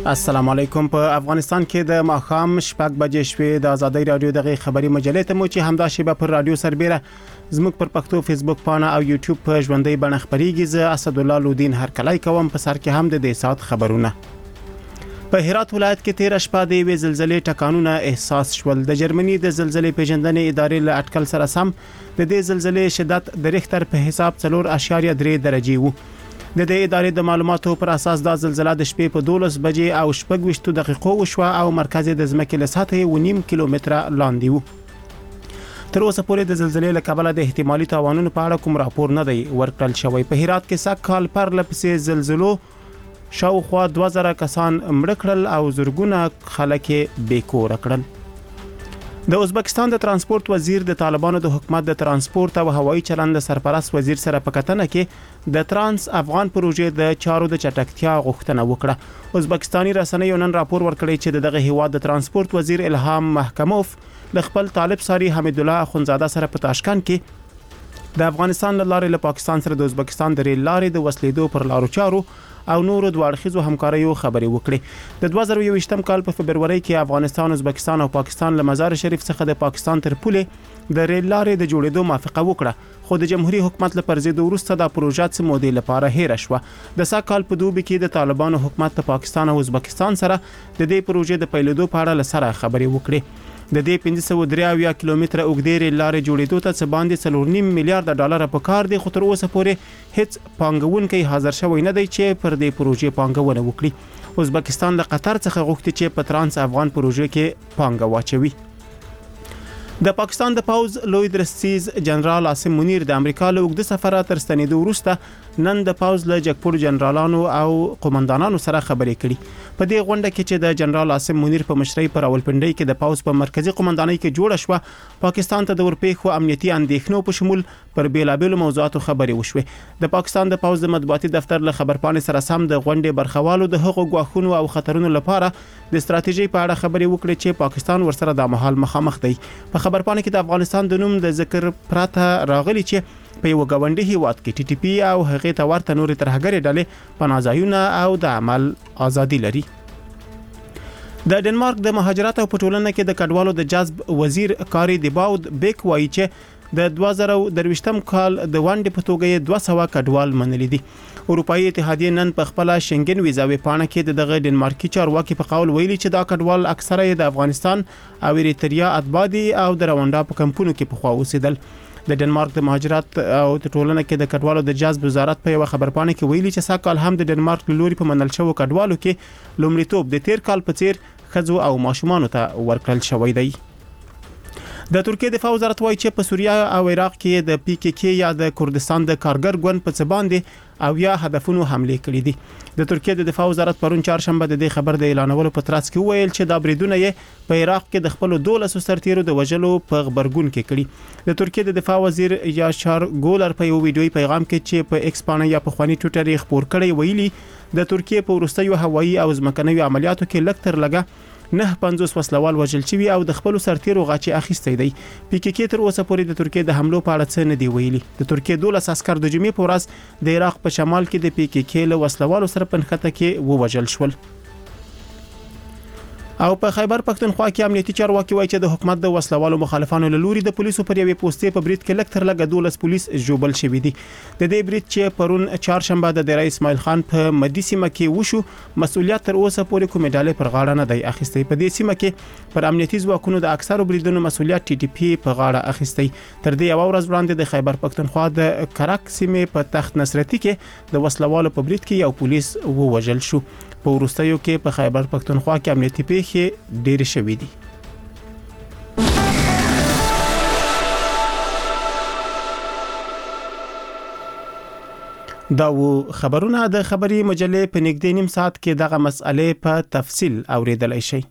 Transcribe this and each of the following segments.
السلام علیکم. په افغانستان کې د ماښام شپږ بجې شوې د ازادۍ رادیو دغه خبري مجلې ته مو چې همدا شیبه پر رادیو سربېره زموږ پر پښتو فیسبوک پاڼه او یوټیوب په ژوندۍ بڼه خبريږي. زه اسد الله لودین هرکلی کوم. په سر کې هم د دې سات خبرونه. په هرات ولایت کې 13 شپه د وی زلزلې ټکانونه احساس شول. د جرمني د زلزلې پیژندنې ادارې له اټکل سره سم د دې زلزلې شدت د ریختر په حساب 4.3 درجه وو. د دې ادارې د معلوماتو پر اساس دا زلزلہ د شپې په 12 بجې او 26 دقیقو وشوه او مرکز د ځمکې له سطحې 1.5 کیلومتره لاندې وو. تر اوسه پورې د زلزلې له کبله د احتمالي تاوانونو په اړه کوم راپور نه دی ورکړل شوی. په هرات کې سږ کال پر لپسې زلزلو شاوخوا 2000 کسان مړه کړل او زرګونه خلک بې کور کړل. د ازبکستان د ترانسپورت وزیر د طالبانو د حکومت د ترانسپورت او هوایي چلند سرپرست وزیر سره په کتنه کې د ترانس افغان پروژې د چارو د چټکتیا غوښتنه وکړه. ازبکستاني رسنیو نن راپور ورکړی چې دغه هیواد د ترانسپورت وزیر الهام محکموف له خپل طالب ساری حمید الله اخونزاده سره په تاشکند کې د افغانستان له لارې له پاکستان سره د ازبکستان د ریل لارې د وسلیدو پر لارو چارو او نورو دواړخیزو همکاریو خبرې وکړي. د 2021 کال په فبرवरी کې افغانستان، ازبکستان او پاکستان له مزار شریف څخه د پاکستان تر پولې د ریل لارې د جوړېدو موافقه وکړه، خو د جمهوریت حکومت له پرځېدو وروسته د پروژې څخه مودې لپاره هېره شوه. د سږ کال په دوبي کې د طالبانو حکومت د پاکستان او ازبکستان سره د دې پروژې د پیلېدو په اړه لسره خبرې وکړي. د دې 583 کیلومتره اوږدې ریل لارې جوړېدو ته څه باندې 4.5 میلیارډ ډالر په کار دي، خو تر اوسه پورې هیڅ پانګونکی حاضر شوی نه دی چې پر دې پروژې پانګونه وکړي. ازبکستان له قطر څخه غوښتي چې په ترانس افغان پروژې کې پانګه واچوي. د پاکستان د پوز لوی درستیز جنرال عاصم منیر د امریکا له اوږده سفره تر ستنېدو وروسته نن د پوز له جګپور جنرالانو او قومندانانو سره خبرې کړي. په دې غونډه کې چې د جنرال عاصم منیر په مشرۍ پر راولپنډۍ کې د پوز په مرکزی قومندانۍ کې جوړه شوه، پاکستان ته د ورپېښو امنیتي اندېښنو په شمول پر بیلابېلو موضوعاتو خبرې وشوې. د پاکستان د پوز د مطبوعاتي دفتر له خبرپاڼې سره سم د غونډې برخوالو د هغو ګواښونو او خطرونو لپاره د ستراتیژي په اړه خبرې وکړي چې پاکستان ورسره د مهال مخامخ دی. په خبرپاڼه کې د افغانستان د نوم د ذکر پراته راغلي چې په یو غونډه هیواد کې ټي ټي پی او هغه ته ورته نور ترهګری ډلې پناهځایونه او د عمل ازادي لري. د ډنمارک د مهاجرت او پټولنه کې د کډوالو د جذب وزیر کاری دی باود بیک وایي چې د 2023 کال د وانډې په توګه 200 کډوال منلي دي. اروپאי اتحادیه نن په خپل شنګن ویزا وپاڼه کې دغه ډنمارکي چارواکي په قول ویلي چې دا کډوال اکثره د افغانستان او اریتریا اتباعي او د رواندا په کمپونو کې په خوا اوسېدل. د ډنمارک د مهاجرت او ټولنه کې د کډوالو د جذب وزارت په یو خبرپاڼه کې ویلي چې سږ کال هم د ډنمارک لوري په منل شوو کډوالو کې لومړیتوب د تیر کال په څیر ښځو او ماشومانو ته ورکړل شوی دی. د ترکیه دفاع وزارت وایي چې په سوریه او عراق کې د پی کې کې یا د کردستان د کارګر ګوند په څه باندې او یا هدفونو حمله کړې دي. د ترکیه د دفاع وزارت پرون چهارشنبه د دې خبر د اعلانولو په ترڅ کې ویل چې دا بریدونه یې په عراق کې د خپل 12 سرتیرو د وژلو په خبرګون کې کړي. د ترکیه د دفاع وزیر یاشار گولر په یو ویډیوي پیغام کې چې په ایکس باندې یا په خواني ټوئیټر یې خبر کړی ویلي د ترکیه په وروستیو هوایي او ځمکنیو عملیاتو کې لږ تر لږه 950 وسلوال وژل شوي او د خپل سرتیرو غاچي اخیستی دی. پی کې کې تر اوسه پورې د ترکیه د حملو په اړه څه نه دی ویلي. د ترکیه 12 عسكر د جمعې په ورځ د عراق په شمال کې د پی کې کې له وسلوالو سره په نښته کې ووژل شول. او په خیبر پښتونخوا کې امنیتي چارواکي وایي چې د حکومت د وسلوالو مخالفانو له لوري د پولیسو پر یوې پوسټې په برید کې لږ تر لږه 12 پولیس ژوبل شوي دي. د دې برید چې پرون چهارشنبه د ډیر اسماعیل خان په مدي سیمه کې وشو، مسؤلیت تر اوسه پورې کومې ډلې پر غاړه نه دی اخیستی. په دې سیمه کې پر امنیتي ځواکونو د اکثرو بریدونو مسؤلیت ټي ټي پی په غاړه اخیستی. تر دې یو ورځ وړاندې د خیبر پښتونخوا د کرک سیمه په تخت نصرتي کې د وسلوالو په برید کې یو پولیس ووژل شو. په وروستیو کې په خیبر پښتونخوا کې امنیتي پیښې ډېرې شوې دي. دا و خبرونه د خبري مجلې په نږدې نیم ساعت کې دغه مسئلې په تفصیل اوریدلای شئ.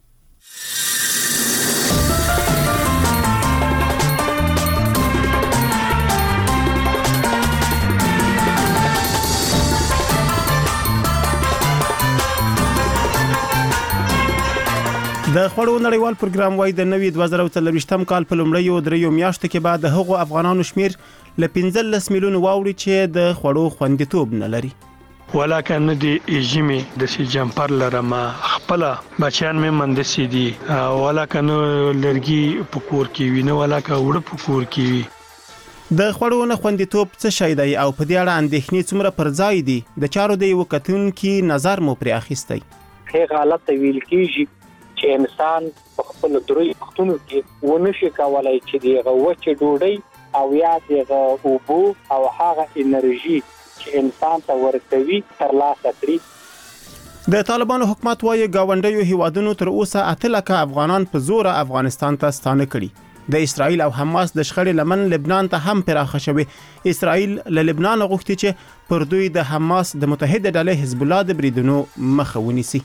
د خوړو نړیوال پروګرام وايي د نوي 2023 کال په لومړیو دریو میاشتو کې بعد هغو افغانانو شمیر ل 15 میلیون واوړي چې د خوړو خوندیتوب نه لري. ولکه نه دی جمی د سی جمپر لرمه خپل بچیان مې مندسي دي ولا کنه لرګي پکور کې وینه ولا کا وړ پکور کې وي. د خوړو نه خوندیتوب څه شی دی او په دې اړه اندېښنې څومره پر ځای دي د چارو د یو کتونکو نظر مو پر اخیستی. هغه حالت ویل کیږي چې انسان په خپل دروي وختونو کې ونشي کولای چې دغه وچه ډوډۍ او یا دغه اوبو او هغه انرژي چې انسان ته ورکوي ترلاسه کړي. د طالبانو حکومت وايي گاونډیو هیوادونو تر اوسه 8 لکه افغانان په زور افغانستان ته ستانه کړي. د اسرائیل او حماس د شخړې لمن لبنان ته هم پراخه شوی. اسرائیل له لبنان غوښتي چې پر دوی د حماس د متحده ډلې حزب الله د بریدونو مخه ونیسي.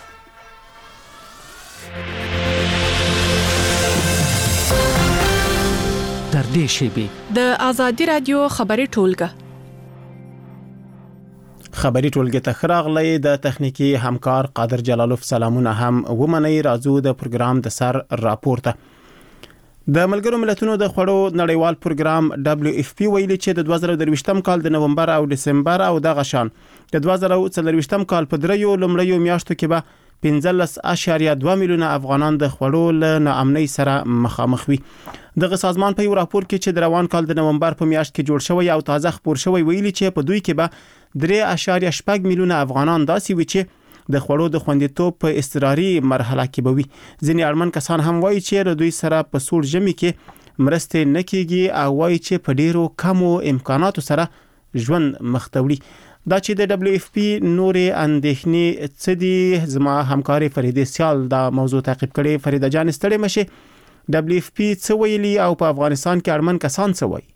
تر دې شیبې د آزادي رادیو خبري ټولګه خبري ټولګه ته خراغلی د تخنیکی همکار قادر جلالوف سلامونه هم ومني. راځو د پروګرام د سر راپورته. د ملګرو ملتونو د خوړو نړیوال پروګرام WFP ویلي چې د 2023م کال د نومبر او دسمبر او د غشان د 2023م کال په دریو لومړیو میاشتو کې به 15.2 میلیونه افغانان د خوړو له ناامنۍ سره مخامخ وي. دغه سازمان په یو راپور کې چې د روان کال د نومبر په میاشت کې جوړ شوی او تازه خبر شوی ویلي چې په دوی کې به 3.8 میلیونه افغانان داسې وي چې د خوړو د خوندیتوب په اضطراري مرحله کې به وي. ځینې اړمن کسان هم وایي چې له دوی سره په سوړ ژمي کې مرستې نه کیږي او وایي چې په ډیرو کمو امکاناتو سره ژوند مخ ته وړي. دا چې د WFP نورې اندېښنې څه دي زما همکاري فریده سیال دا موضوع تعقیب کړي. فریده جان ستړي مشه. WFP څه ویلي او په افغانستان کې اړمن کسان څه وایي؟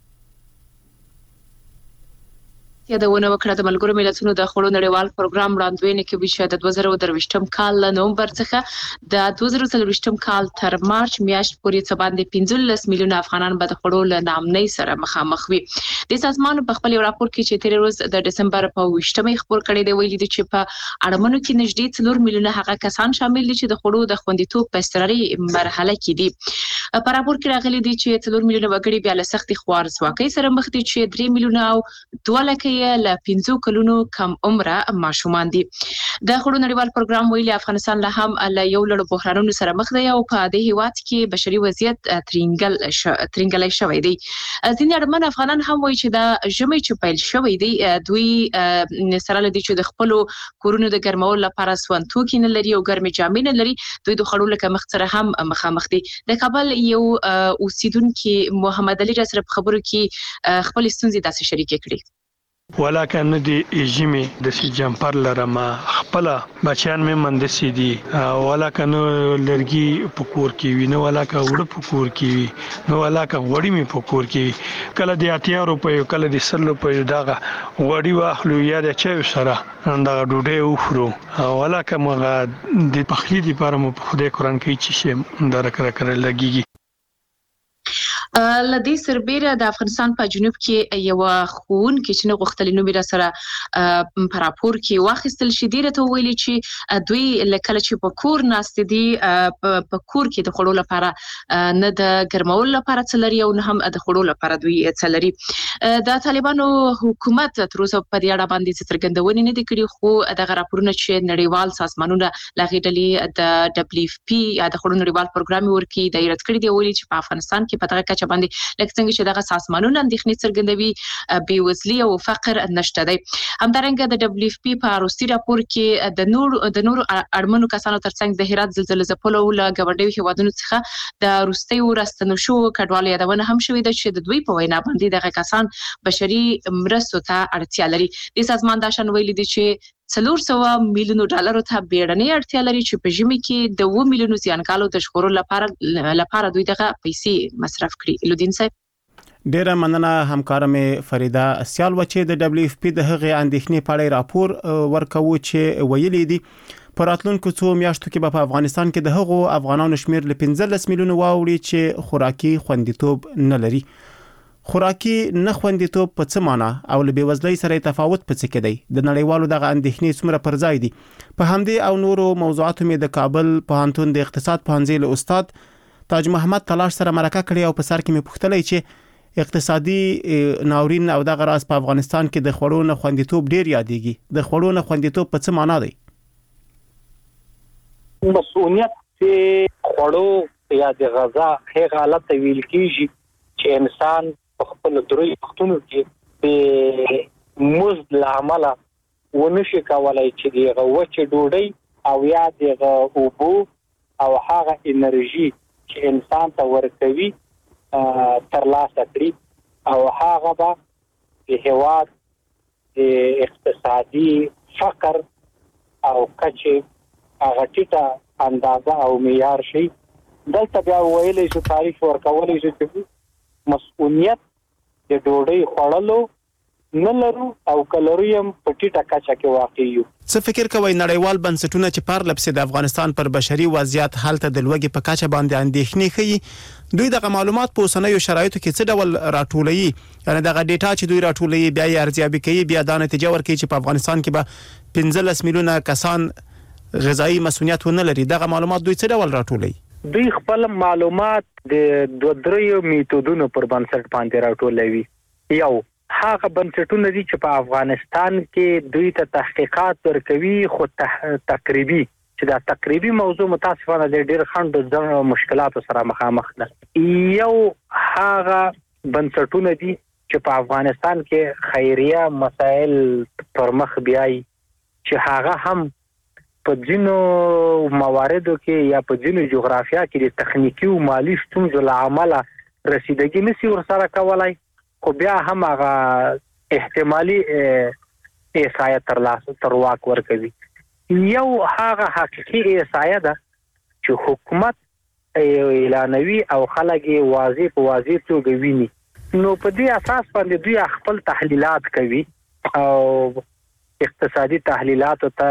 یادونه وکړه د ملګرو ملتونو د خوړو نړیوال پروګرام وړاندوینه کې چې د 2023م له نومبر څخه د 2024م کال تر مارچ میاشت پورې څه باندې 15 میلیونه افغانان به د خوړو له ناامنۍ سره مخامخ وي. د سازمان په خپل راپور کې چې تیر ورځ د دسمبر په 28مې خبر کړی دی ویلي چې په اړمنو کې نږدې 4 میلیونه هغه کسان شامل دي چې د خوړو د خوندیتوب په اضطراري مرحله کې دي. په راپور کې راغلي دي چې 4 میلیونه وګړي بیا له سختي خوارځواکۍ سره مخ دي چې 3 میلیونه او 2 لکه له 15 کلونو کم عمره ماشومان دي. د خوړو نړیوال پروګرام ویلي افغانستان له هم له یو لړ بحرانونو سره مخ دی او په دې هیواد کې بشري وضعیت ترنګلای شوی دی. ځینې اړمن افغانان هم وایي چې د ژمي چې پیل شوی دی دوی سره لدی چې د خپل کورونو د ګرمولو لپاره سون توکي نه لري او ګرمي جامې نه لري. دوی د خوړو لکه مخ سره هم مخامخ دي. د کابل یو اوسیدونکو محمد علي جسر په خبرو کې خپل ستونزې داسې شریکې کړې. ولاکه نه دی ژمي د سی جمپر لرما خپل بچیان مې مندسي دي ولاکه نو لرګي پکور کې وینه ولاکه وړ پکور کې وي نو ولاکه وړي مې پکور کې کله د 80 روپیو کله د 100 روپیو دغه وړي واخلو یا د چا سره دا ډوډۍ وخورو ولاکه مغه د پخلی لپاره مو په خدای قران کې چې درک راکړل لګيږي. لدی سربېره د افغانستان په جنوب کې یو خون کې چې غوښتل نو میرا سره په راپور کې واخیستل شي ډیره ته ویلي چې دوی لکه چې په کور ناست دي په کور کې د خړو لپاره نه د ګرمولو لپاره څلري او نه هم د خړو لپاره دوی څلري. د طالبانو حکومت تر اوسه په دې اړه باندې څرګندونې نه دي کړې خو د راپورونو چې نړیوال سازمانونه لغېدلې د WFP یا د خړو نړیوال پروګرام ورکی د ایرت کړی دی ویلي چې په افغانستان کې په دغه باندې لکه څنګه چې دغه سازمانونه اندېښنې څرګندوي بېوزلي او فقر نشته دی. همدارنګه د WFP په وروستي راپور کې د نور اړمنو کسانو ترڅنګ د هرات زلزلې ځپلو له ګاونډیو هیوادونو څخه د وروستي راستنو شو کډوالو یادونه هم شوې ده چې د دوی په وینا باندې دغه کسان بشري مرستو ته اړتیا لري. د سازمان د شان ویلي دي چې 400 میلیونو ډالرو ته بیړنۍ اړتیا لري چې په ژمي کې د 2 میلیونو زیانکالو د ژغورلو لپاره دوی دغه پیسې مصرف کړي. لودین صاحب ډیره مننه همکار مې فریده سیال و چې د WFP د هغې اندېښنې په اړه راپور ورکوي چې ویلي دي په راتلونکو څو میاشتو کې په افغانستان کې د هغو افغانانو شمیر له 15 میلیونو واوړي چې خوراکي خوندیتوب نه لري. خوراکي نه خوندیتوب په څه معنی او له بیوزلۍ سره تفاوت په څه کې دی؟ د نړیوالو دغه اندېښنې څومره پر ځای دي؟ په همدې او نورو موضوعاتو مې د کابل پوهنتون د اقتصاد پوهنځي له استاد تاج محمد تلاش سره مرکه کړې او په سر کې مې پوښتلې چې اقتصادي ناورین او دغه راز په افغانستان کې د خوړو نه خوندیتوب ډیر یادېږي. د خوړو نه خوندیتوب په څه معنی دی؟ مسؤلیت چې خوړو یا د غذا هغه حالت ویل کیږي چې انسان په خپل دروي وختونو کې په مزد لامل ونشي کولای چې د وچه ډوډۍ او یا د اوبو او هغه انرژي چې انسان ته ورکوي ترلاسه کړي او هغه به د هېواد د اقتصادي فقر او کچه هغه ټیټه اندازه او معیار شي. دلته بیا ویلې چې تاریخ ورکولې چې مسؤلیت د ډوډۍ خوړلو نه لرو او کلوریم په ټیټه کچه کې واقع یو. څه فکر کوئ نړیوال بنسټونه چې پرلپسې د افغانستان پر بشري وضعیت حالت د لوږې په کچه باندې اندېښنې ښيي، دوی دغه معلومات په اوسنیو شرایطو کې څه ډول راټولوي؟ یعنی دغه ډیټا چې دوی راټولوي بیا یې ارزیابي کوي، بیا دا نتیجه ورکوي چې په افغانستان کې به 15 میلیونه کسان غذایی مسؤلیت ونه لري. دغه معلومات دوی څه ډول راټولوي؟ دوی خپل معلومات د دوه درې میتودونو پر بنسټ باندې راټولوي. یو هغه بنسټونه دي چې په افغانستان کې دوی ته تحقیقات ورکوي، خو تقریبي چې دا تقریبي موضوع متاسفانه د ډېر خنډ مشکلاتو سره مخامخ ده. یو هغه بنسټونه دي چې په افغانستان کې خیریه مسائل پر مخ بیاي چې هغه هم په ځینو مواردو کې یا په ځینو جغرافیا کې د تخنیکی او مالی ستونزو له امله رسیدګي نشي ورسره کولای، خو بیا هم هغه احتمالي احصایه تر واک ورکوي. یو هغه حقیقي احصایه ده چې حکومت اعلانوي او خلک واضح توګه ویني، نو په دې اساس باندې دوی خپل تحلیلات کوي او اقتصادي تحلیلات ته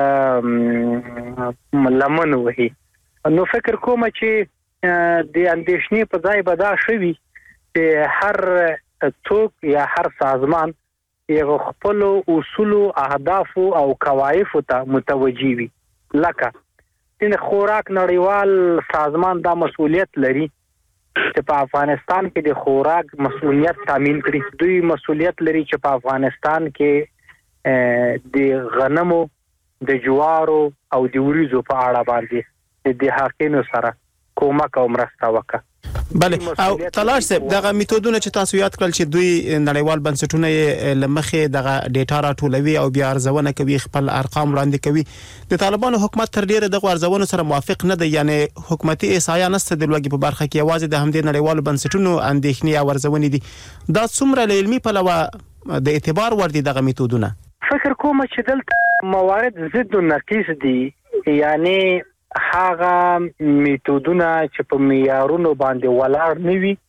لمن وهي. نو فکر کوم چې د اندېښنې په ځای به دا شوي چې هر څوک یا هر سازمان یو خپل اصول او اهداف او قواعد ته متوجي وي. لکه د خوراک نړیوال سازمان دا مسؤلیت لري چې په افغانستان کې د خوراک مسؤلیت تامین کړي. دوی مسؤلیت لري چې په افغانستان کې د غنمو، د جوارو او د وریجو په اړه باندې د حقینو سره کومک او مرسته وکړي. بله او تلاش صاحب دغه میتودونه چې تاسو یاد کړل چې دوی نړیوال بنسټونه یې لمخې دغه ډیټا راټولوي او بیا ارزونه کوي، خپل ارقام وړاندې کوي، د طالبانو حکومت تر ډیره دغه ارزونو سره موافق نه دی، یعنی حکومتي احصایه نشته د لوږې په برخه کې، یوازې د همدې نړیوالو بنسټونو اندېښنې او ارزونې دي. دا څومره له علمي پلوه د اعتبار وړ دي دغه میتودونه؟ فکر کوم چې دلته موارد ضد او نقیص دي، یعنی هغه میتودونه چې په معیارونو باندې ولاړ نه وي،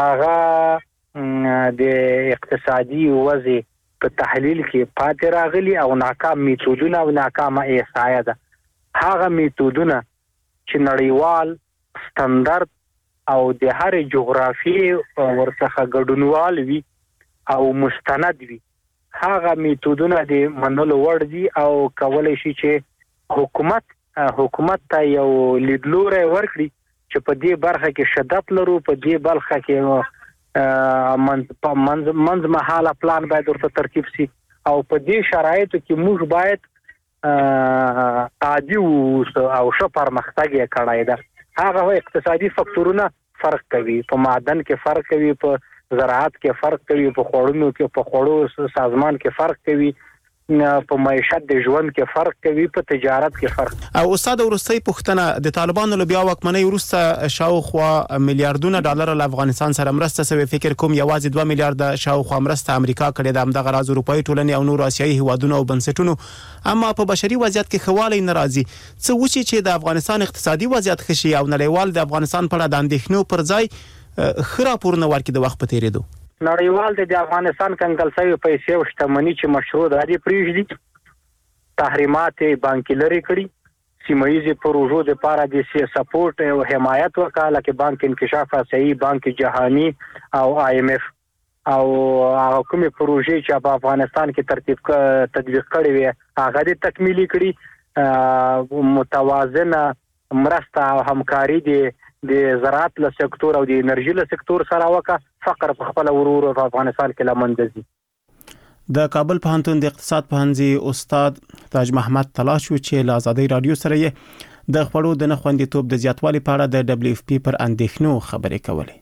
هغه د اقتصادي وضع په تحلیل کې پاتې راغلي او ناکام میتودونه او ناکامه احصایه ده. هغه میتودونه چې نړیوال ستاندرد او د هر جغرافي ورڅخه ګډونوال وي او مستند وي، هغه میتودونه د منلو وړ دي او کولای شي چې حکومت ته یو لیدلوری ورکړي چې په دې برخه کې شدت لرو، په دې برخه کې منځ مهاله پلان باید ورته ترتیب شي او په دې شرایطو کې موږ باید عادي او ښه پرمختګ یې کړی ده. هغه اقتصادي فکتورونه فرق کوي، په معدن کې فرق کوي، په زراعت کې فرق کوي، په خوړونو کې په خوړو سازمان کې فرق کوي، په معیشت د ژوند کې فرق کوي، په تجارت کې فرق. او استاد ورستۍ پښتنه د طالبانو له بیا واکمنۍ وروسته شاوخوا میلیارډونه ډالر له افغانستان سره مرسته شوی، فکر کوم یوازې 2 میلیارډ شاوخوا مرسته امریکا کړې ده، همدغه راز اروپایي ټولنې او نور آسیایي هیوادونو او بنسټونو، اما په بشري وضعیت کې خواله ناراضي. څه وشي چې د افغانستان اقتصادي وضعیت خشي او نړیوال د افغانستان په اړه د اندېښنو پر ځای خرا پورنه ورکړي د وخت په تیریدو؟ نړیوال د افغانستان کنګل شوی پیسې او شتمنۍ چې مشروع دادي پریږدي، تحریمات بانکي لري کړي، سیمایي پروژو د لپاره د سپورټ او حمایت وکړه، لکه بانک انکشاف آسیایي، بانک جهانی او IMF او کومې پروژې چې په افغانستان کې تطبیق کړي وي هغه د تکمیلي کړي. متوازنه مرسته او همکاري د زراعت له سکتور او د انرژي له سکتور سره وکړه، فقر په خپل ورور په افغانستان کې لمنځه ځي. د کابل پوهنتون د اقتصاد پوهنځي استاد تاج محمد تلاش چې له آزادۍ رادیو سره د خړو د نخوندیتوب د زیاتوالي په اړه د WFP پر اندېښنو خبرې کولې.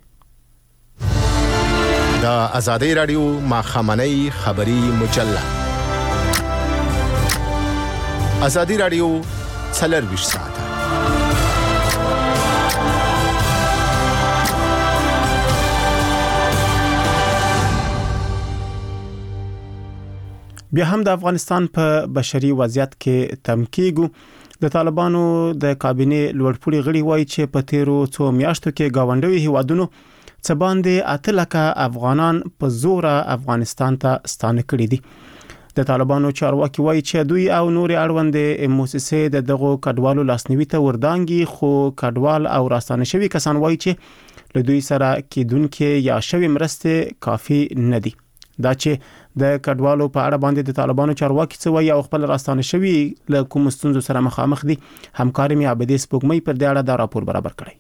د آزادۍ رادیو ماخامنۍ خبري مجله آزادۍ رادیو 24 ساعته. بیا هم د افغانستان په بشري وضعیت کې تمکیګو د طالبانو د کابینې لوړپوړي غړي وایي چې په تیرو څو میاشتو کې گاونډي هیوادونو څه باندې 8 لک افغانان په زور افغانستان ته ستانه کړي دي. د طالبانو چارواکي وایي چې دوی او نور اړوندې مؤسسې دغه کډوالو لاسنیوي ته وردانګي، خو کډوال او راستانه شوي کسان وایي چې له دوی سره کېدونکې یا شوي مرسته کافي نه دي. دا چې د کډوالو په اړه باندې د طالبانو چارواکي څه وایي او خپل راستانه شوي له کوم ستونزو سره مخامخ دي، همکاري مې عبدي سپوږمۍ پر دې اړه دا راپور برابر کړی.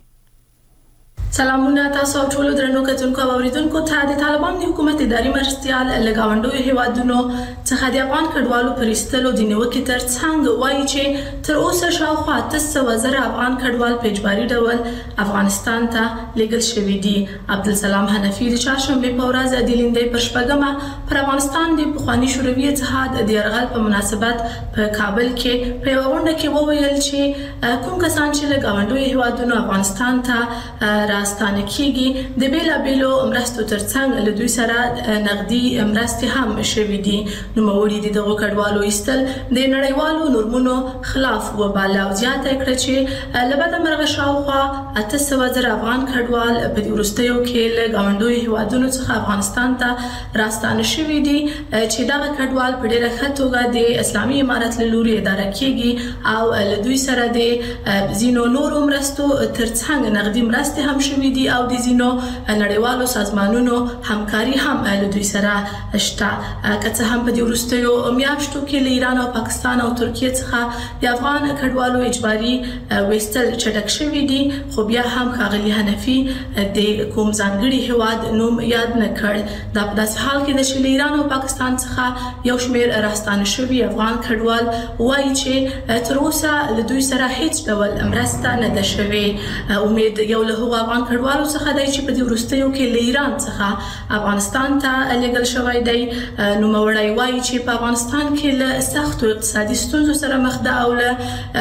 سلامونه تاسو ټول درنو کتونکو او اوریدونکو ته د طالبان د حکومت اداري مرستيال لګاونډو هیوادونو څخه د افغان کډوالو پرېستلو د نیوکې ترڅنګ وایي چې تر اوسه شاوخوا 800,000 افغان کډوال په اجباري ډول افغانستان ته لیږل شوي دي. عبدالسلام حنفي د چهارشنبه په ورځ د لیندۍ پر شپږمه پر افغانستان د پخوانی شوروي اتحاد د یرغل په مناسبت په کابل کې په یو غونډه کې وویل چې کوم کسان چې لګاونډو هیوادونو افغانستان ته راستانه کیږي د بیلابیلو مرستو ترڅنګ له دوی سره نقدي مرستې هم شوي دي. نو موري دغه کډوالو ایستل د نړیوالو نورمونو خلاف وباله او زیاته کړه چې لبد مرغه شاوخوا 800,000 افغان کډوال په دې وروستیو کې له گاونډي هیوادونو څخه افغانستان ته راستانه شوي دي چې دغه کډوال په ډیره ښه توګه د اسلامي امارت له لوري اداره کیږي او له دوی سره د زینو نورو مرستو ترڅنګ نقدي مرستې هم شوي دي او د زینو نړیوالو سازمانونو همکاري هم له دوی سره شته. که څه هم په دې وروستیو میاشتو کې له ایران او پاکستان او ترکیه څخه د افغان کډوالو اجباري وستل چټک شوي دي، خو بیا هم ښاغلي حنفي د کوم ځانګړي هیواد نوم یاد نه کړ. دا په داسې حال کې چې له ایران او پاکستان څخه یو شمېر راستانه شوي افغان کډوال وایي چې تر اوسه له دوی سره هیڅ ډول مرسته نه ده شوې. امید یو له هغو افغان کډوالو څخه دی چې په دې وروستیو کې له ایران څخه افغانستان ته لیږل شوی دی. نوموړی وایي چې په افغانستان کې له سختو اقتصادي ستونزو سره مخ ده او له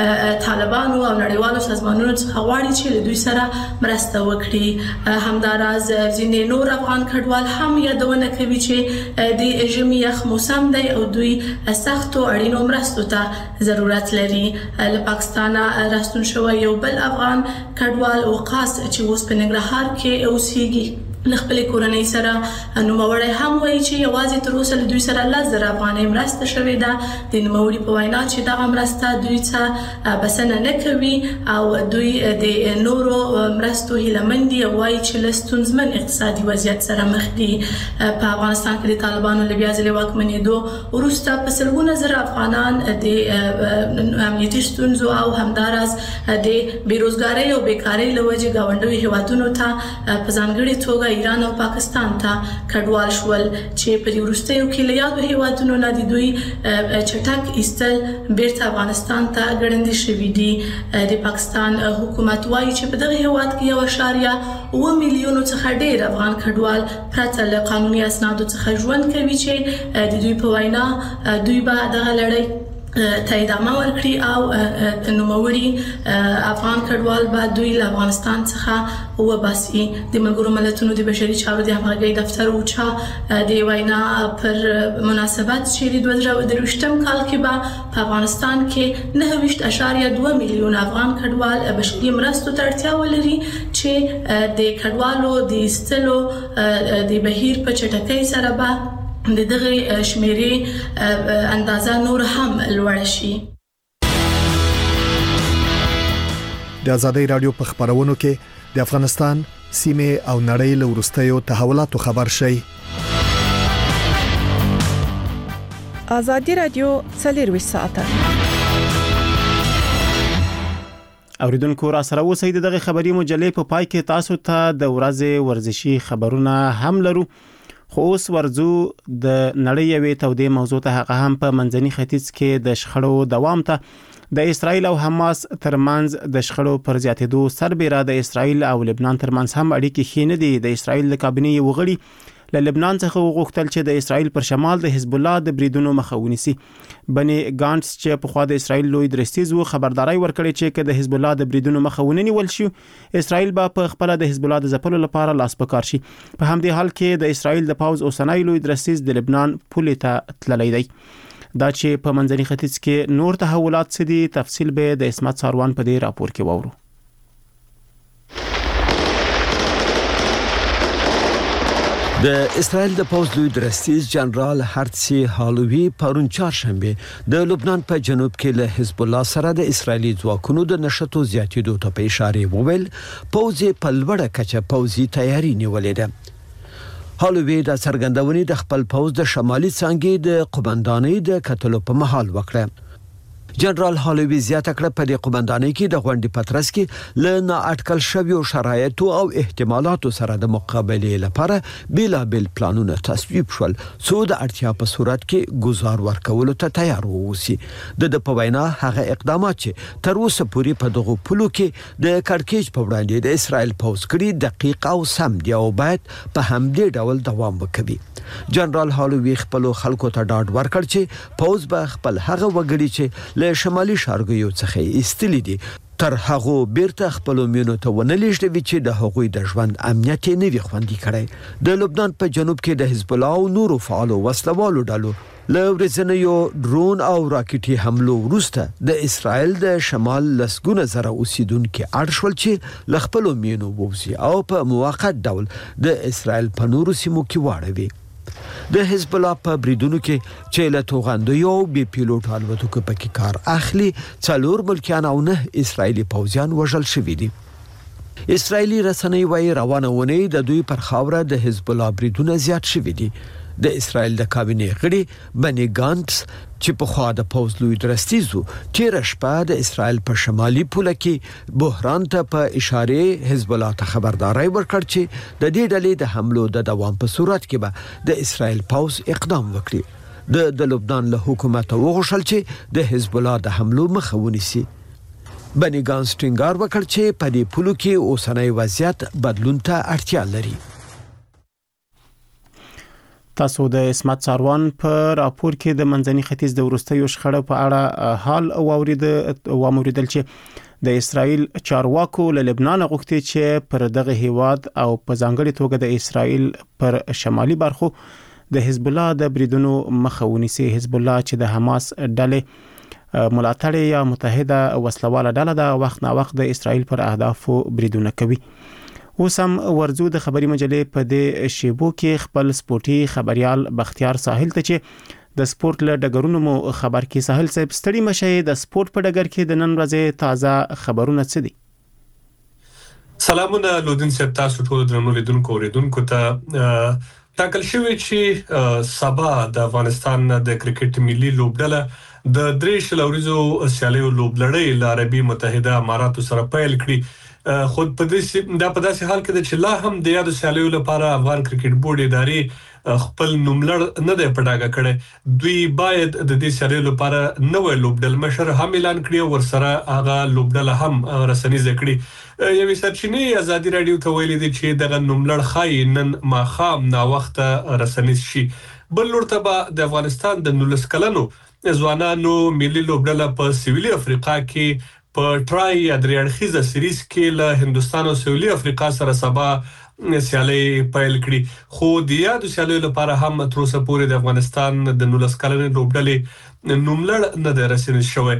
طالبانو او نړیوالو سازمانونو څخه غواړي چې له دوی سره مرسته وکړي. همداراز ځینې نور افغان کډوال هم یادونه کوي چې د ژمي یخ موسم دی او دوی سختو اړینو مرستو ته ضرورت لري. له پاکستانه راستون شوی یو بل افغان کډوال وقاص چې اوس په ننګرهار کې اوسېږي له خپل کورنۍ سره نوموړی هم وایي چې یوازې تر اوسه له دوی سره 10,000 افغانۍ مرسته شوې ده. د نوموړي په وینا چې دغه مرسته دوی څه بسنه نه کوي او دوی د نورو مرستو هیلهمند دي او وایي چې له ستونزمن اقتصادي وضعیت سره مخ دي. په افغانستان کې د طالبانو له بیا ځلې واکمنېدو وروسته په سلګونه زره افغانان د امنیتي ستونزو او همداراز د بیروزګارۍ او بیکارۍ له وجې ګاونډیو هیوادونو ته په ځانګړې توګه ایران او پاکستان ته کډوال شول چې په دې وروستیو کې له یادو هیوادونو نه د دوی چټک ایستل بیرته افغانستان ته ګړندې شوي دي. د پاکستان حکومت وایي چې په دغه هیواد کې 1.7 میلیون څخه ډېر افغان کډوال پرته له قانوني اسنادو څخه ژوند کوي چې د دوی په وینا دوی به دغه لړۍ ته ادامه ورکړي او نوموړي افغان کډوال به دوی له افغانستان څخه وباسي. د ملګرو ملتونو د بشري چارو د همغږۍ دفتر اوچا د وینا پر مناسبت چې د 2023 کال کې به په افغانستان کې 9.2 میلیون افغان کډوال بشري مرستو ته اړتیا ولري چې د کډوالو د ایستلو د بهیر په چټکۍ سره به دغه شمیرې اندازه نور هم لوړ شي. د آزادۍ رادیو په خبرونو کې د افغانستان سیمه او نړۍ له وروستیو تحولاتو خبر شي. آزادۍ رادیو 24 ساعته اوریدونکو را سره اوسئ. دغه خبري مجلې په پای کې تاسو ته د ورځې ورزشي خبرونه هم لرو، خو اوس ورځو د نړۍ یوې تودې موضوع ته، هغه هم په منځني ختیځ کې د شخړو دوام ته د اسرایل او حماس ترمنځ د شخړو پر زیاتېدو سربېره د اسرایل او لبنان ترمنځ هم اړیکې ښې نه دي. د اسرایل د کابینې وغړي له لبنان څخه وغوښتل چې د اسرایل پر شمال د حزب الله د بریدونو مخه ونیسي. بني ګانټس چې په خوا د اسرایل لوی درستیز وو خبرداري ورکړې چې که د حزب الله د بریدونو مخه ونیول شي اسرایل به په خپل د حزب الله د ځپلو لپاره لاس په کار شي. په همدې حال کې د اسرایل د پاوز اوسنۍ لوی درستیز د لبنان پولې ته تللی دی. دا چې په منځني ختیځ کې نور تحولات څه دي تفصیل به د اسمت ساروان په دې راپور کې وورو. د اسرائیل د پوځ لوی درستیز جنرال هرتسی هالوی پرون چهارشنبه د لبنان په جنوب کې له حزب الله سره د اسرایلی ځواکونو د نشټو زیاتېدو ته په اشاره وویل پوځ په لوړه کچه پوځي تیاری نیولې ده. هالوی د څرګندونې د خپل پوځ د شمالي څنګه د قومندانۍ د کتلو په محل وکړه. جنرال هالوی زیاته کړه په دې قومندانۍ کې د غونډې پترس کې له نااټکل شویو شرایطو او احتمالاتو سره د مقابلې لپاره بیلابل پلانونه تصویب شول څو د اړتیا په صورت کې گزار ورکولو ته تیار ووسی. د په وینا هغه اقدامات چې تر اوسه پورې په دغه پلو کې د کړکېچ په وړاندې د اسرائیل پوځ کړي دقیق او سم دی او باید په همدې ډول دوام وکړي. جنرال هالوی خپل خلکو ته ډاډ ورکړ چې پوځ به خپل هغه وګړي چې له شمالي شارګیو څخه ایستلي دي تر هغه بیرته خپل مینو ته ونلېږدي چې د هغوی د ژوند امنیت نه وي خوندي کړي. د لبنان په جنوب کې د حزب الله او نورو فعالو وسلوالو ډلو له ورځنیو ډرون او راکټي حملو وروسته د اسرائیل د شمال لسګونه زره اوسیدونکو اړشول چې ل خپل مینو ووزي او په موقت ډول د اسرائیل په نورو سیمو کې واړوي. د حزب الله په بریدونو کې چې له توغندیو بي پیلوټ الوتکو پکې کار اخلي 4 ملکیان او 9 اسرایلی پوځیان وژل شوي دي. اسرایلی رسنۍ وايي روانه ونې د دوی پر خاوره د حزب الله بریدونه زیات شوي دي. د اسرایل د کابینې غړي بني ګانټس چې په خوا د پوځ لوی درستیزو تیر شپه د اسرایل په شمالي پوله کې بحران ته په اشاره حزب الله ته خبرداري ورکړ چې د دې ډلې د حملو د دوام په صورت کې به د اسرایل پوځ اقدام وکړي. د لبنان له حکومت وغوښتل چې د حزب الله د حملو مخه ونیسي. بني ګانټس ټینګار وکړ چې په دې پولو کې اوسنۍ وضعیت بدلون ته اړتیا لري. تاسو د اسمت ساروان په راپور کې د منځني ختیځ د وروستیو شخړو په اړه حال اوریدل چې د اسرایل چارواکو له لبنان غوښتي چې پر دغه هیواد او په ځانګړي توګه د اسرایل پر شمالي برخو د حزب الله د بریدونو مخه ونیسي. حزب الله چې د حماس ډلې ملاتړ یا متحده وسلواله ډله د وخت نا وخت د اسرایل پر اهدافو بریدونه کوي. اوس هم ورزو د خبري مجلې په دې شیبو کې خپل سپورتي خبريال بختیار ساحل ته چې د سپورت له ډګرونو مو خبر کې ساحل صاحب ستړي مشه د سپورت په ډګر کې د نن ورځې تازه خبرونه څه دي؟ سلامونه لودین صاحب تاسو ټول درنو لیدونکو اوریدونکو ته ټاکل شوی چې سبا د افغانستان د کرکټ ملي لوبډله د درې شلوريزو سیالیو لوبلړۍ ل عربي متحده اماراتو سره پیل کړي. خود په داسې حال کې چې لا هم د یادو سیالیو لپاره افغان کرکټ بورډ ادارې خپل نوملړ نه دی پټاګه کړي. دوی باید د دې سیالیو لپاره نوې لوبډل مشر هم اعلان کړي او ورسره هغه لوبډل هم رسنیزه کړي. یوه سرچینه ازادي رادیو ته ویلي دي چې دغه نوملړ خای نن ماخام نا وخت رسنیز شي. بل لورته به د افغانستان د 19 کلنو ځوانانو ملي لوبډله په سویلي افریقا کې په ټرای ادریانخیزه سریز کې له هندستان او سویلي افریقا سره سبا سیالي پیل کړي. خو د یادو سیالیو لپاره هم تر اوسه پورې د افغانستان د 19 کلنې لوبډلې نوملړ نه دی رسېدل شوی.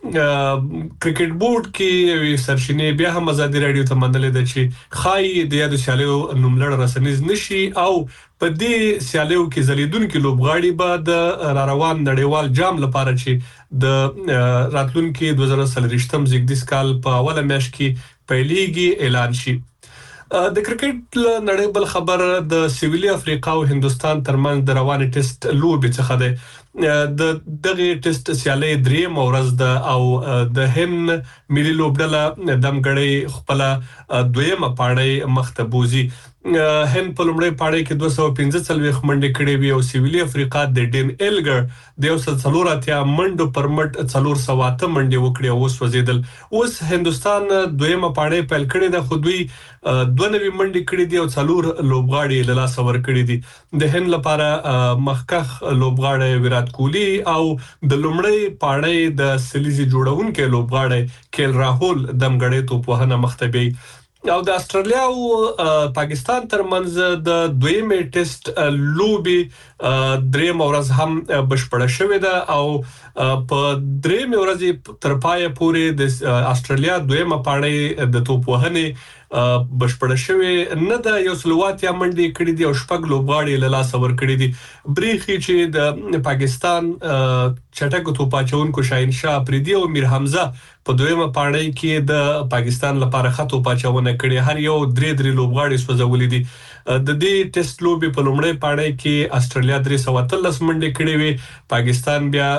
کرکټ بورډ کې سرچینه بیا هم ازادي رادیو ته منلې ده چې خای د یادو سیالیو نوملړ رسنیز نشي او په دې سیالیو کې زلیدونکو لوبغاړي به د روان نړیوال جام لپاره چې د راتلونکو 2023م زیږدیز کال په اوله میاشت کې پیلېږي اعلان شي. د کرکټ نړۍ بل خبر د سویلي افریقا او هندستان ترمنځ د رواني ټیسټ لوبې څخه ده. د دغه ټیسټ سیالي دریم ورځ ده او د هند ملي لوبډله دمګړی خپل دویمه پاړۍ مختبوزي. هند په لومړی پاړی کې 245 منډې کړې وي او سویلي افریقا د ډین ایلګر د 134 منډو پر مټ 408 منډې وکړې او وسوځیدل. اوس هندستان دویمه پاړی پیل کړې ده خو دوی 92 منډې کړې دي او 4 لوبغاړي له لاسه ورکړي دي. د هند لپاره مخکخ لوبغاړی ویرات کوهلی او د لومړی پاړی د سلیزي جوړونکو لوبغاړی کیل راهول دمګړې توپوهنه مختبي او د استرالیا او پاکستان ترمنځ د دویمه ټیسټ لوبي دریم ورځ هم بشپړه شوې ده او په دریم ورځ تر پایه پورې د استرالیا دویمه پاړی د توپوهنې بشپړه شوې نه ده. یو سلوات یا منډي کړې دي او شپږ لوبغاړي له لاسه ورکړي دي. بریخي چې د پاکستان چټک توپاچونکو شاهین شاه افریدي او میر حمزه په دویمه پاړی کې د پاکستان لپاره خطو پاچونه کړي. هر یو درې لوبغاړي سوځولې دي. د دې ټیسټ لوبي په لومړی پاړی کې استرالیا 313 منډې کړې وي، پاکستان بیا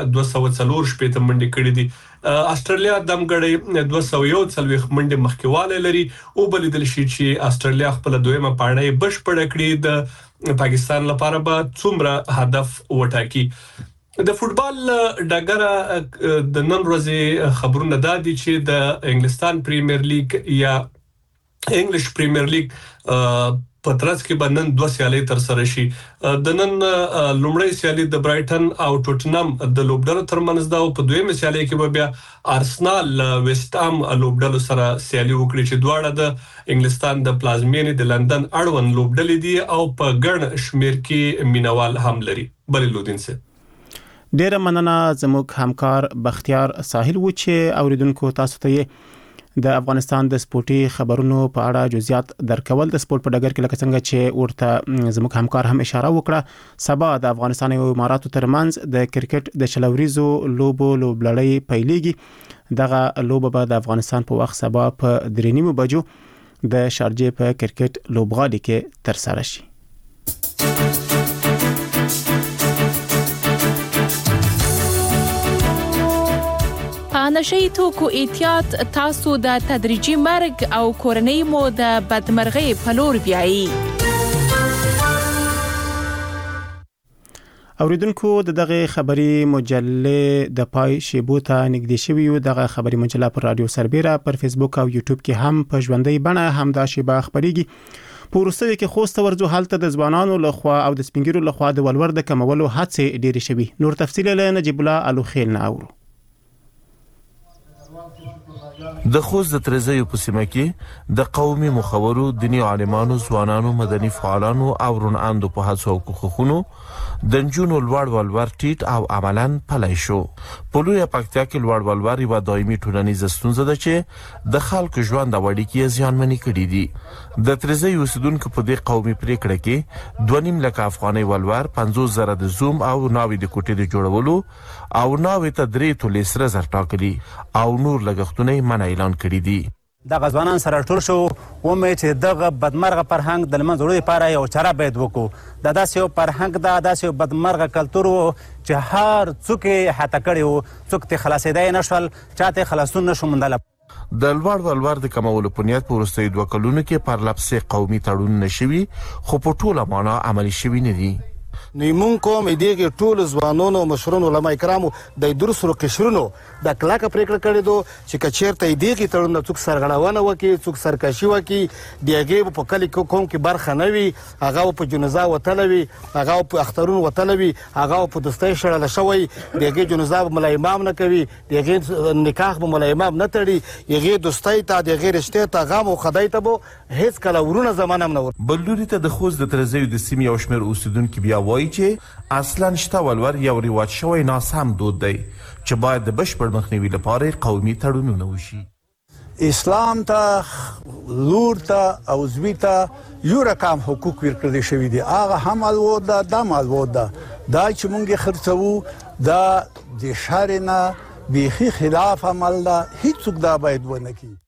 240 منډې کړې دي. استرالیا دمګړې 241 منډې مخکېواله لري او بلیدل شي چې استرالیا خپل دویمه پاړی بشپړه کړي د پاکستان لپاره به څومره هدف وټاکي. د فوتبال ډګره د نن ورځې خبرونه دادي چې د انګلستان پریمیر لیګ یا انګلیش پریمیر لیګ په ترڅ کې باندې 2 سیالۍ تر سره شي. د نن لومړی سیالي د برایټن او ټوټنهام د لوبډلو ترمنځ دا او په دویمه سیالۍ کې به بیا ارسنال ویسټ هام لوبډلو سره سیالي وکړي چې دواړه د انګلستان د پلازمینې د لندن اړوند لوبډلې دي او په ګڼ شمیر کې مینوال هم لري. بلې لودین سه ډیره مننه زموږ همکار بختیار ساحل و چې اوریدونکو تاسو ته د افغانستان د سپورتي خبرونو په اړه جزئیات درکول. د سپورت په ډګر کې لکه څنګه چې ورته زموږ همکار هم اشاره وکړه، سبا د افغانستان او اماراتو ترمنځ د کرکټ د شلوريزو لوبلړۍ پیلېږي. دغه لوبه به د افغانستان په وخت سبا په 3:30 بجو د شارجې په کرکټ لوبغالي کې تر سره شي. نشئی توکو احتیاط تاسو د تدریجي مرګ او کورنۍ مو د بدمرغۍ په لور بیایي. اوریدونکو دغه خبري مجله د پای شیبو ته نږدې شوی یو. دغه خبري مجله پر رادیو سربیره پر فیسبوک او یوټیوب کې هم په ژوندۍ بڼه همدا شیبه خبريږي. پورستوي کې خوست ورځو حالت د ځوانانو لخوا او د سپینګیرو لخوا د ولور د کمولو هڅې ډېرې شوي. نور تفصیل له نجیب الله الوخیل نه اورو. د خوست د ترزیو په سیمه کې د قومي مخورو، دینی عالمانو، ځوانانو، مدني فعالانو او روناندو په هڅو او کوښښونو د نجونو لوړ ولور ټیټ او عملاً پلی شو. په لویه پکتیا کې لوړ ولور یوه دایمي ټولنیزه ستونزه ده چې د خلکو ژوند او اړیکې یې زیانمنې کړي دي. د ترزیو اوسیدونکو په دې قومي پریکړه کې 2.5 لک افغانۍ ولور، 50,000 د زوم او ناوې د کوټې د جوړولو او ناوې ته 3 تولې سره زر ټاکلي او نور لګښتونه منع اعلان کړي دي. د غزوانان سره ټول شو ومه چې دغه بدمرغه فرهنګ د لمن وړو لپاره یو چاره باید وکړو. دا داسې یو فرهنګ دا داسې یو بدمرغه کلتور چې هر څوک هته کړي وو، څوک ته خلاصېدای نه شول، چاته خلاصون نشو مندل. د لوړ ولور د کمولو په نیت په وروستیو 2 کلونو کې پرلپسې قومي تړون نشوي خو په ټوله معنا عملي شوي نه دي. نیمون کوم دیګه ټول ځوانونو مشرونو علماء کرامو د درسرو قشرونو د کلاکه پریکړه کړې دو چې کچیرته دیګه تړون څوک سرغړاونه وکي، څوک سرکشي وکي، دیګه په کلی کوم کې برخه نه وي، هغه په جنازه وتلوي، هغه په اخترون وتلوي، هغه په دستای شړل شوی، دیګه جنازه ملای امام نه کوي، دیګه نکاح به ملای امام نه تړي، یغه دستای ته دیګه رشته ته غو خدای ته بو هیڅ کله ورونه زمانه نه ور. بلوري ته د خوست د ترزیو د سیمې او شمیر اوسیدونکو بیا وایي چې اصلا شته ولور یو رواج شوی ناسم دود دی چې باید د بشپړ مخنیوي لپاره قومي تړونونه وشي. اسلام ته، لور ته او زوی ته یو رقم حقوق ورکړل شوی دي. هغه هم الود ده، دا الود ده. دا چې مونږ خرڅو دا د شرع نه بیخي خلاف عمل ده، هیڅ څوک دا باید ونه کړي.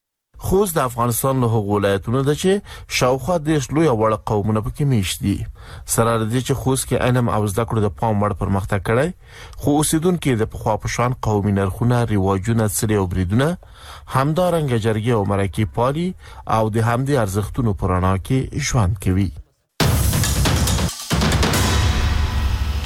خوست د افغانستان له هغو ولایتونو ده چې شاوخوا د لوی وړ قومونه پکې میشت دي. سره د دې چې خوست کې علم او زده کړو د پام وړ پرمختګ کړی، خو اوسیدونکو د پخوا په شان قومي نرخونه، رواجونه، څلې او بریدونه همدارنګه جرګې او مرکې پالي او د همدې ارزښتونو پرانا کې ژوند کوي.